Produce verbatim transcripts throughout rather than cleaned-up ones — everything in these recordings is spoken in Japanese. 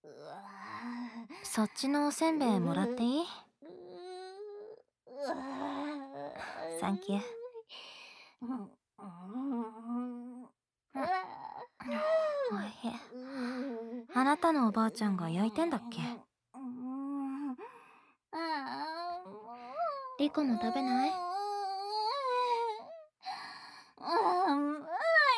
うわそっちのおせんべいもらっていい？ ううわサンキュー。 うん、うん、 うん。おいしい。あなたのおばあちゃんが焼いてんだっけ？リコも食べない？ うん、無理。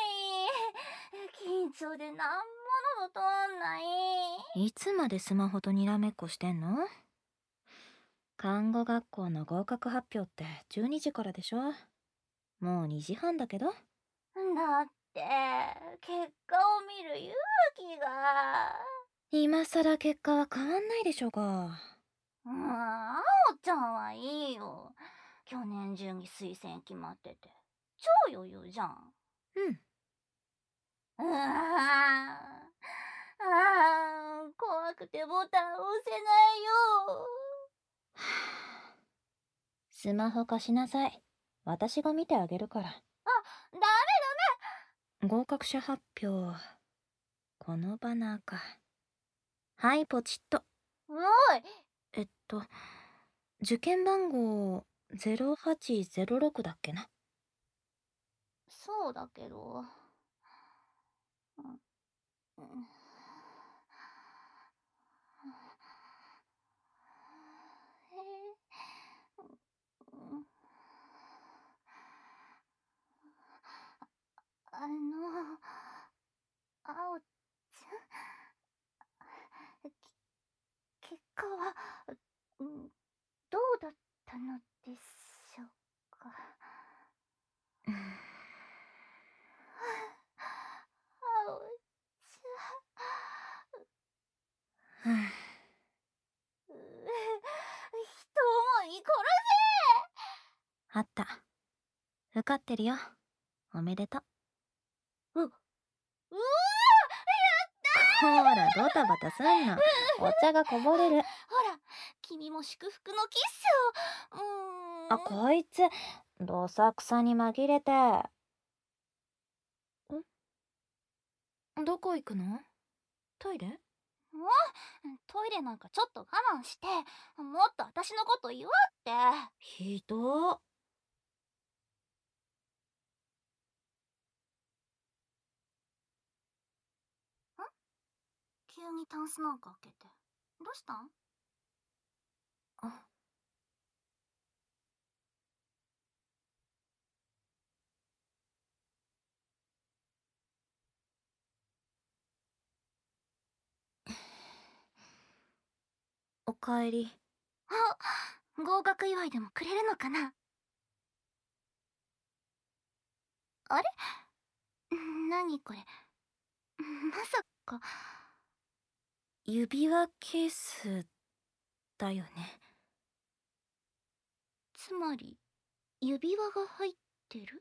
緊張でなんもの通んない。 いつまでスマホとにらめっこしてんの？看護学校の合格発表ってじゅうにじからでしょ？もうにじはんだけど。 だって結果を見る勇気が。 今さら結果は変わんないでしょうが。 うん、あおちゃんはいいよ。去年中に推薦決まってて超余裕じゃん。 うん。 うわああ、怖くてボタン押せないよ。 スマホ貸しなさい。私が見てあげるから。 あ、ダメ合格者発表。このバナーか。はい、ポチッと。 ダメ。おい。 えっと、受験番号ゼロはちゼロろくだっけな。 そうだけど。うん、うん、えー、うん、あの、あおちゃん、き結果は、うん、どうだったのでしょうか。あおちうん。 ゃん、う人思い殺あった。受かってるよ。おめでとう。 せ。う、うわほら、ドタバタすんな。お茶がこぼれる。 ほら、君も祝福のキッスを。うあ、 ーん。 こいつ、どさくさに紛れて。ん？どこ行くの？トイレ？ もう、トイレなんかちょっと我慢して、もっと私のこと言おうって。 ひどー。 急にタンスなんか開けて。どうしたん？ あ、おかえり。 あ、合格祝いでもくれるのかな？あれ？何これ？まさか。 指輪ケースだよね。 つまり、指輪が入ってる？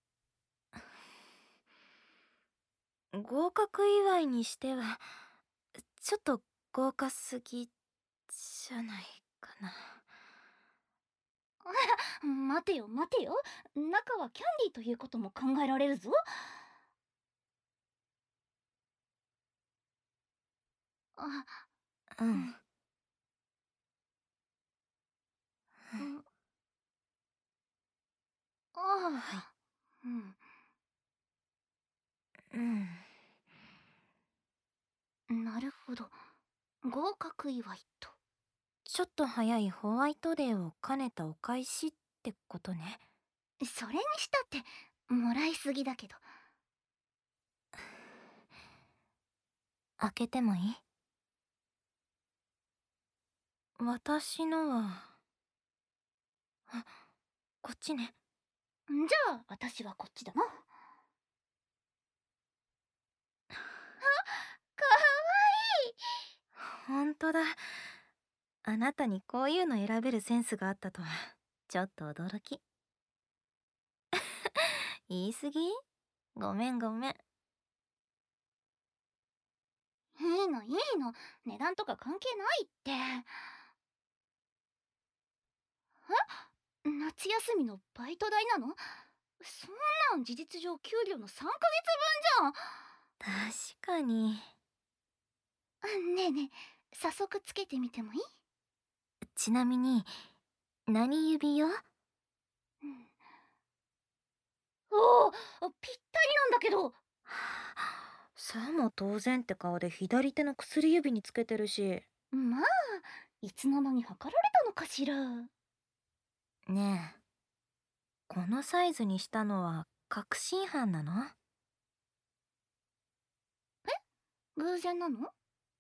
合格祝いにしては、ちょっと豪華すぎじゃないかな。 待てよ待てよ。中はキャンディーということも考えられるぞ。あ、 うん。 うん、うん、あはい。 あ、うん。 うん。 なるほど。合格祝いと。 ちょっと早いホワイトデーを兼ねたお返しってことね。 それにしたってもらいすぎだけど。 開けてもいい？私のは、あ、こっちね。 じゃあ私はこっちだな。あ、かわいい。 ほんとだ。あなたにこういうの選べるセンスがあったとは、ちょっと驚き。言い過ぎ？ごめんごめん。 いいのいいの、値段とか関係ないって。え、夏休みのバイト代なの？そんなん事実上給料のさんかげつぶんじゃん。 確かに。 ねえねえ、早速つけてみてもいい？ ちなみに、何指よ？ うん、おお、ぴったりなんだけど。 さも当然って顔で左手の薬指につけてるし。 まあ、いつの間に測られたのかしら。 ねえ、このサイズにしたのは確信犯なの？ 偶然なの？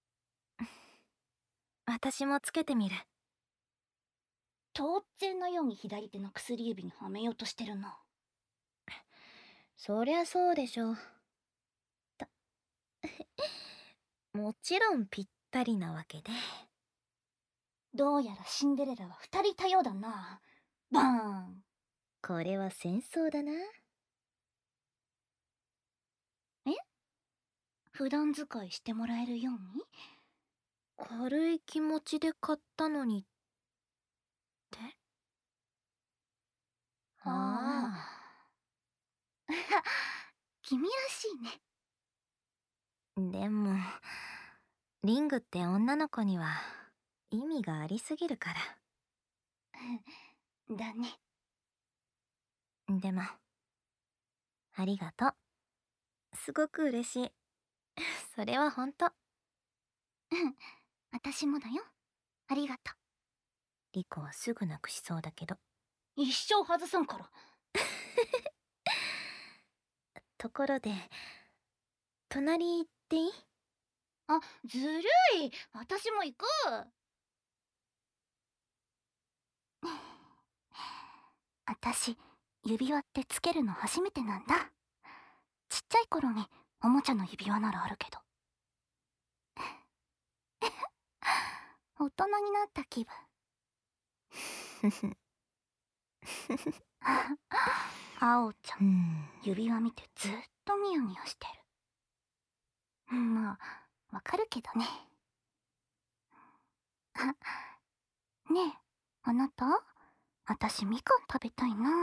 私もつけてみる。 当然のように左手の薬指にはめようとしてるな。 そりゃそうでしょ。たもちろんぴったりなわけで。 どうやらシンデレラは二人いたようだな。バーン。 これは戦争だな。 え？普段使いしてもらえるように？ 軽い気持ちで買ったのにって？ああ。 君らしいね。 でも、リングって女の子には意味がありすぎるから。 だね。 でも、ありがとう。すごく嬉しい。それはほんと。 うん、私もだよ。ありがとリコはすぐなくしそうだけど。 う。一生外さんから。 ところで、隣行っていい？ あ、ずるい。私も行く。私、指輪ってつけるの初めてなんだ。ちっちゃい頃におもちゃの指輪ならあるけど。大人になった気分。あおちゃん、指輪見てずっとニヤニヤしてる。まあ、わかるけどね。あ、ねえ、あなた？私みかん食べたいな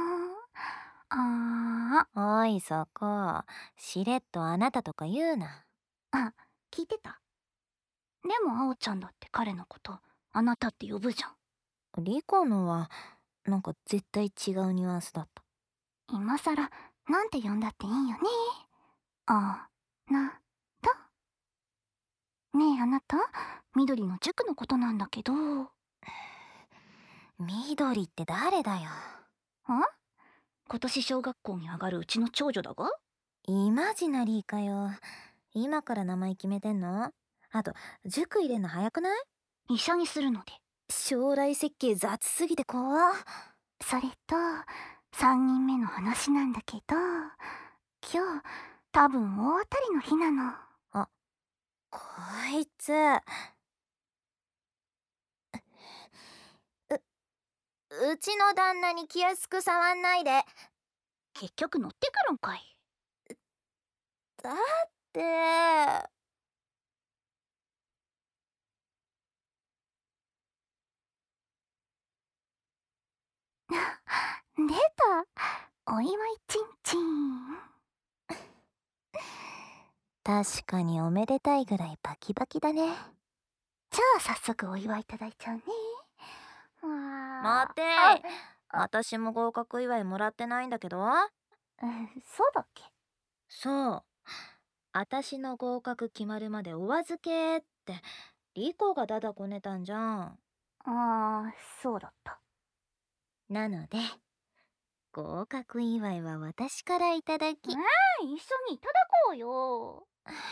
あ。 おいそこ、しれっとあなたとか言うな。 あ、聞いてた？でもあおちゃんだって彼のことあなたって呼ぶじゃん。 リコのはなんか絶対違うニュアンスだった。 今さらなんて呼んだっていいよね。あなた。ねえあなた、緑の塾のことなんだけど。 緑って誰だよ。 あ？今年小学校に上がるうちの長女だが。 イマジナリーかよ。今から名前決めてんの？あと、塾入れんの早くない？ 医者にするので。 将来設計雑すぎて怖っ。 それとさんにんめの話なんだけど、今日多分大当たりの日なの。 あ、こいつ。う、うちの旦那に気安く触んないで。 結局乗ってくるんかい。 だって出た、お祝いちんちん。 確かにおめでたいぐらいバキバキだね。 じゃあ早速お祝いいただいちゃうね。 待てあ、 ー。私も合格祝いもらってないんだけど。 うん、そうだっけ？ そう。私の合格決まるまでお預けって、リコがダダこねたんじゃん。 ああ、そうだった。 なので、合格祝いは私からいただき。 えー、一緒にいただこうよ。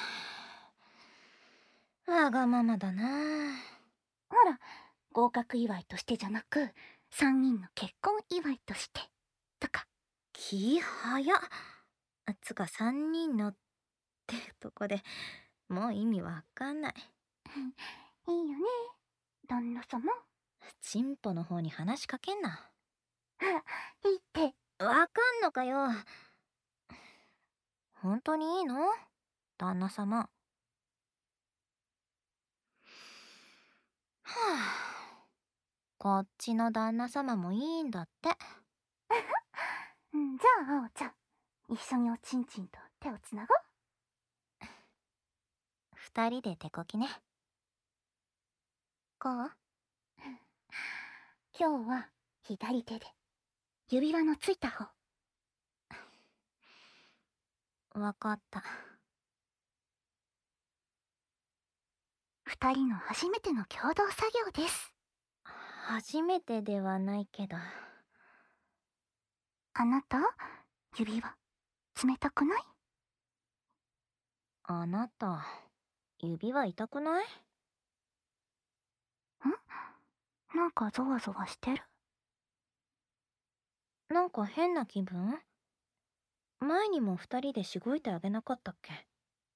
わがままだな。 ほら、合格祝いとしてじゃなく、さんにんの結婚祝いとしてとか。 気早っ。つかさんにんのってとこでもう意味わかんない。 いいよね、旦那様。 チンポの方に話しかけんな。 いいって。 わかんのかよ。本当にいいの？旦那様。はあ、こっちの旦那様もいいんだって。 うん、じゃああおちゃん、一緒におちんちんと手をつなごう。 二人で手こきね。 こう？ 今日は左手で指輪のついた方。 わかった。 二人の初めての共同作業です。 初めてではないけど。 あなた、指輪冷たくない？ あなた、指輪痛くない？ ん？なんかゾワゾワしてる？ なんか変な気分？前にも二人でしごいてあげなかったっけ？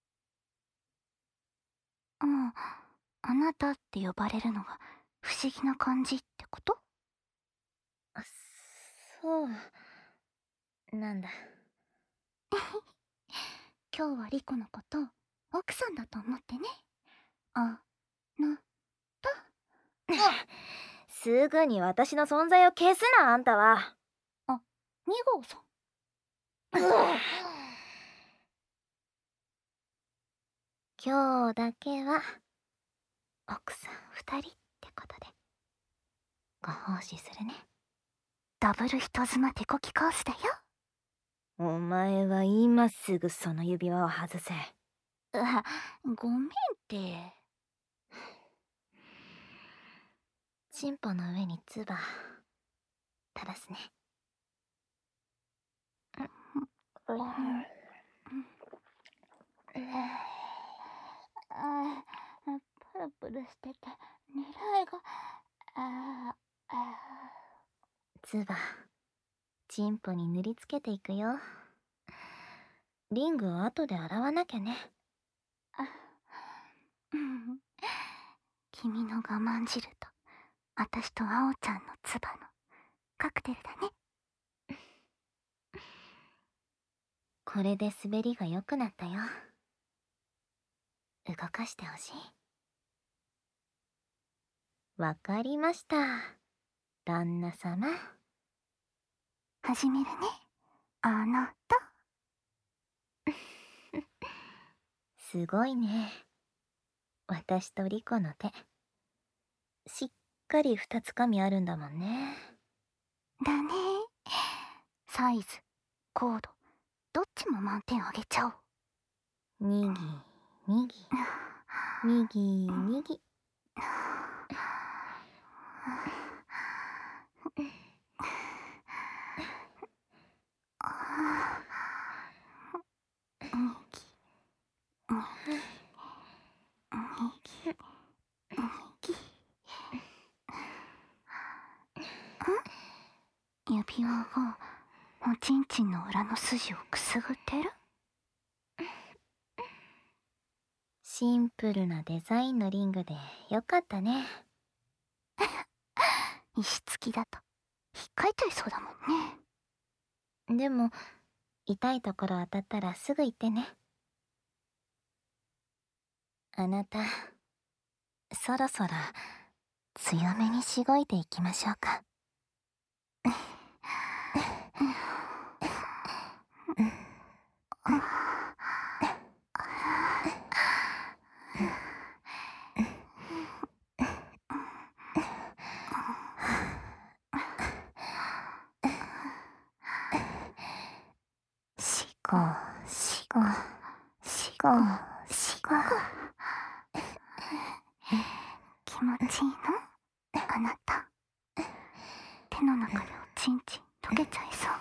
うん、あなたって呼ばれるのが不思議な感じってこと？ あ、そう。なんだ。 今日はリコのこと奥さんだと思ってね。あなた。 すぐに私の存在を消すな、あんたは。 あ、に号さん。 今日だけは奥さん二人ってことでご奉仕するね。 ダブル人妻手こきコースだよ。 お前は今すぐその指輪を外せ。 あ、ごめんって。 チンポの上に唾垂らすね。 うん、ああ、プルプルしてて狙いが、ああ、 唾チンポに塗りつけていくよ。リングは後で洗わなきゃね。 あ、うん、君の我慢汁と私とあおちゃんの唾のカクテルだね。 これで滑りが良くなったよ。動かしてほしい。わかりました、旦那様。 始めるね、あなた。 すごいね。私とリコの手。しっかり二つかみあるんだもんね。 だね。サイズ、コード、どっちも満点あげちゃおう。 にぎにぎにぎにぎ。 指輪がおちんちんの裏の筋をくすぐってる？ シンプルなデザインのリングでよかったね。 石付きだと引っかいちゃいそうだもんね。 でも痛いところ当たったらすぐ言ってね。あなた、そろそろ強めにしごいていきましょうか。しごしごしごしご。 気持ちいいの？あなた。手の中でおちんちん溶けちゃいそう。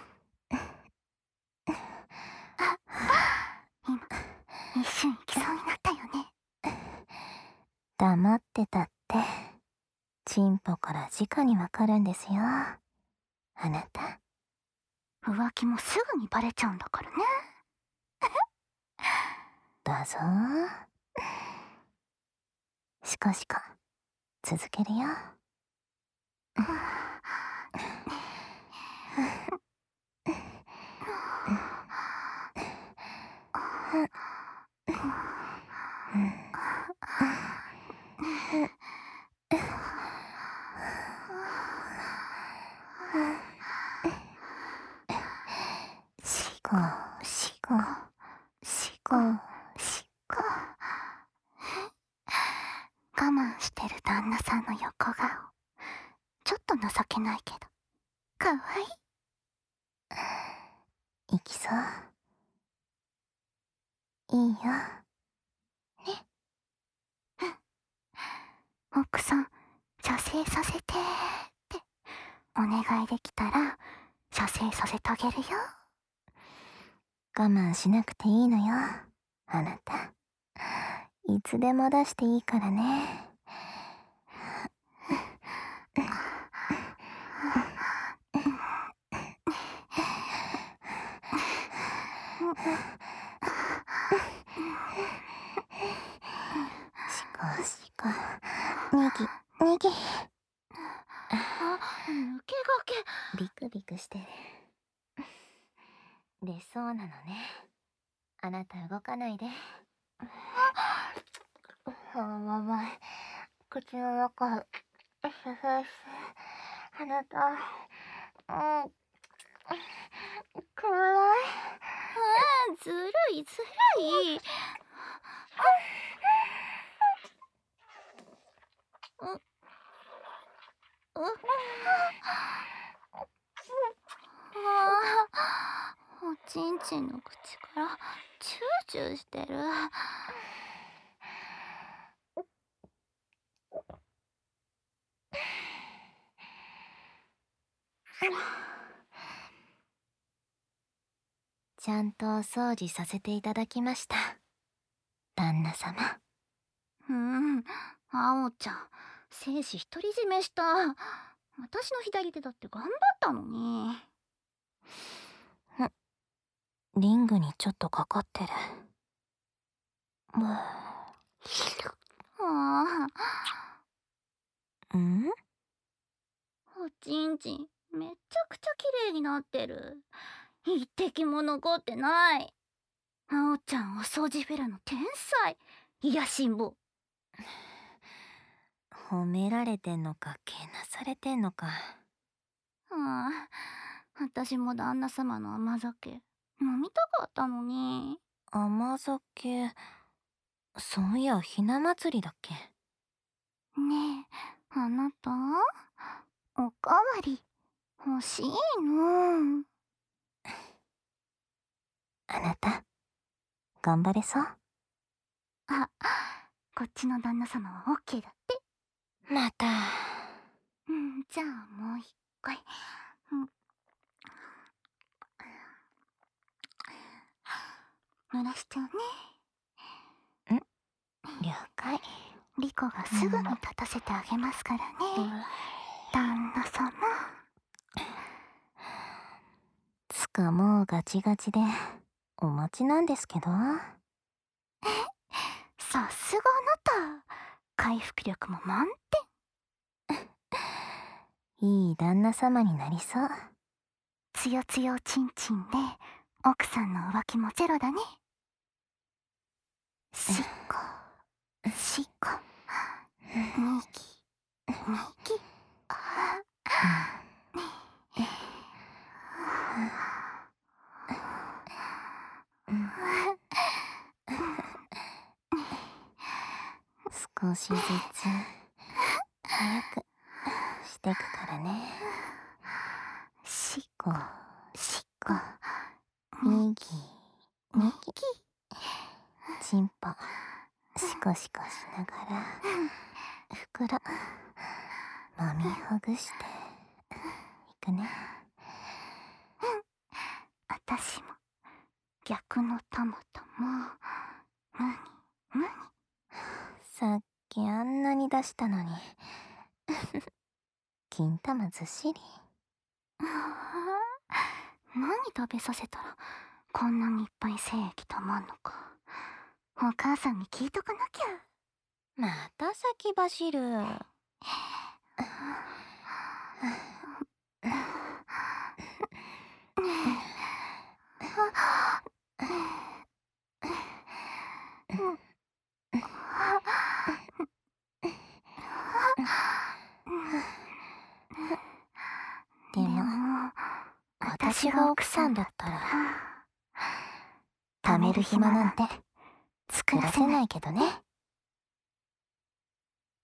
今一瞬行きそうになったよね。 黙ってたってチンポから直にわかるんですよ、あなた。 浮気もすぐにバレちゃうんだからね。 だぞ。しこしこ続けるよ。しごしごしごしご。 我慢してる旦那さんの横顔、ちょっと情けないけどかわいい。 いきそう。いいよ。 ね。奥さん、射精させてってお願いできたら射精させてあげるよ。 我慢しなくていいのよ、あなた。いつでも出していいからね。しこしこ、にぎにぎ。 あ、抜けがけ。 ビクビクしてる。出そうなのね。あなた動かないで。あ、ままい。口の中、ふふふ。あなた、うん、暗い。 うん、ずるいずるい。う、う、ああ、おちんちんの口からチューチューしてる。 ちゃんとお掃除させていただきました、旦那様。 うん、あおちゃん、精子独り占めした。私の左手だって頑張ったのに。 リングにちょっとかかってる。もう。 ああ。ん？ おちんちん、めちゃくちゃ綺麗になってる。一滴も残ってない。あおちゃん、お掃除フェラの天才。いやしん坊。 褒められてんのか、けなされてんのか。 ああ、私も旦那様の甘酒飲みたかったのに。 甘酒、そういやひな祭りだっけ。 ねえ、あなた、おかわり欲しいの？ あなた、頑張れそう？ あ、こっちの旦那様はオッケーだって。 また。 うん、じゃあもう一回。うん、濡らしちゃうね。 ん？了解。 リコがすぐに立たせてあげますからね、うん、旦那様。 つかもうガチガチでお待ちなんですけど。 え、さすがあなた、回復力も満点。 いい旦那様になりそう。 つよつよちんちんで奥さんの浮気もゼロだね。しこしこ、にぎにぎ。 少しずつ早くしてくからね。 しこしこ、 にぎにぎ。チンポシコシコしながら袋揉みほぐしていくね。 あたしも逆のトマトもむにむに。 さっきあんなに出したのに金玉ずっしり。 何食べさせたらこんなにいっぱい精液たまんのか、お母さんに聞いとかなきゃ。 また先走る。でも私が奥さんだったら貯める暇なんて作らせないけどね。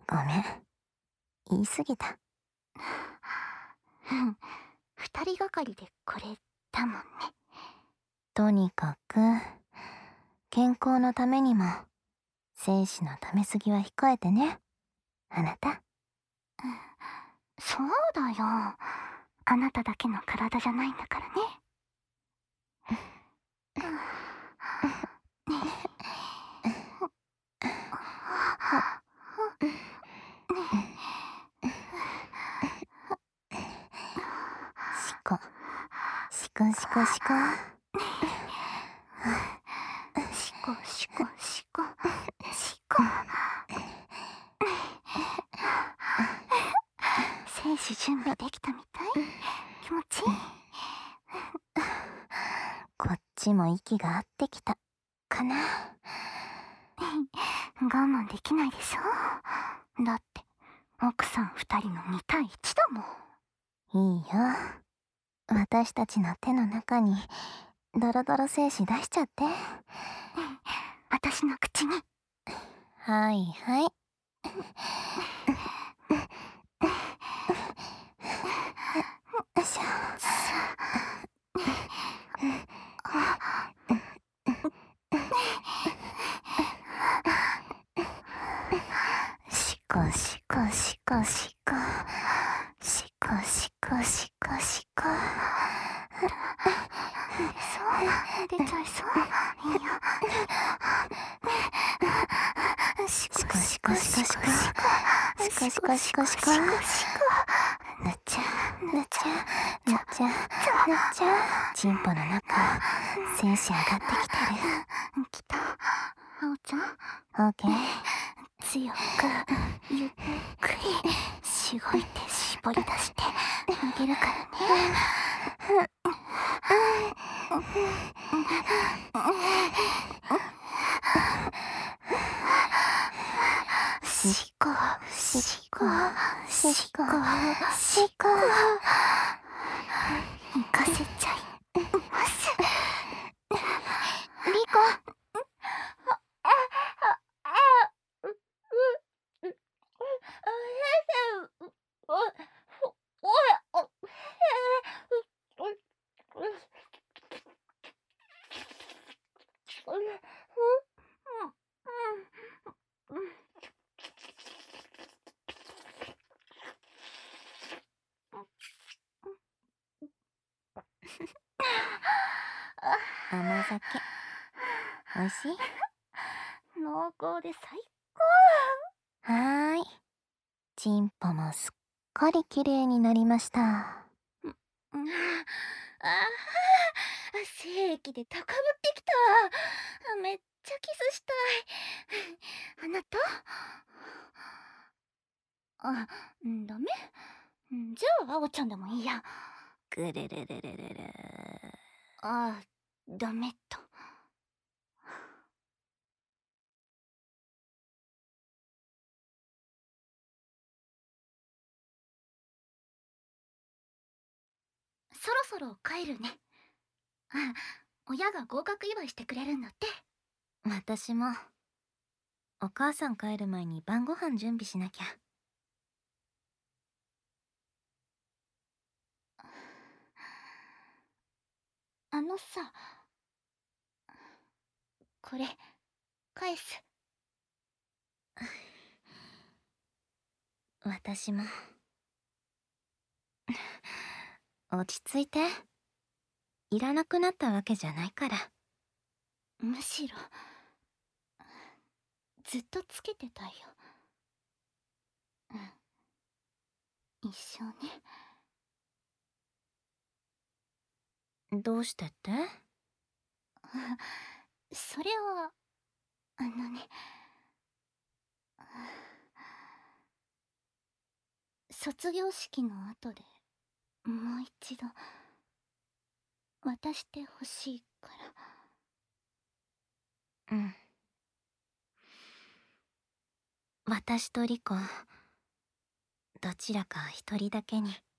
ごめん、言い過ぎた。 うん、二人がかりでこれだもんね。 とにかく健康のためにも精子の溜めすぎは控えてね、あなた。 そうだよ、あなただけの体じゃないんだからね。 しこしこしこしこしこしこしこしこ。精子準備できたみたい？気持ちいい？ こっちも息が合ってきたかな。 我慢できないでしょ。だって奥さん二人のに対いちだもん。 いいよ、私たちの手の中にドロドロ精子出しちゃって。 私の口に。 はいはい。よいしょ。しこしこしこしこしこしこしこしこ。 そう出ちゃいそう。いいよ。しこしこしこしこしこしこしこしこ。 ぬちゃぬちゃぬちゃぬちゃ。チンポの中精子上がってきてる。 きた。あおちゃん、 オーケー。 強くゆっくりしごいて絞り出してあげるからね。しこしこしこしこ。行かせちゃいます。 リコ。甘酒おいしい？ 濃厚で最高。はーい、チンポもすっかり綺麗になりました。 ああ、精液で高ぶってきた。めっちゃキスしたい。あなた？あ、ダメ？じゃああおちゃんでもいいや。 ぐるるるるるる。 あ、ダメと。そろそろ帰るね。あ、親が合格祝いしてくれるんだって。 私もお母さん帰る前に晩ご飯準備しなきゃ。 あのさ、これ返す。 私も。落ち着いて、いらなくなったわけじゃないから。 むしろずっとつけてたよ。うん、一生ね。 どうしてって？ それはあのね、卒業式の後でもう一度渡してほしいから。うん、私とリコどちらか一人だけに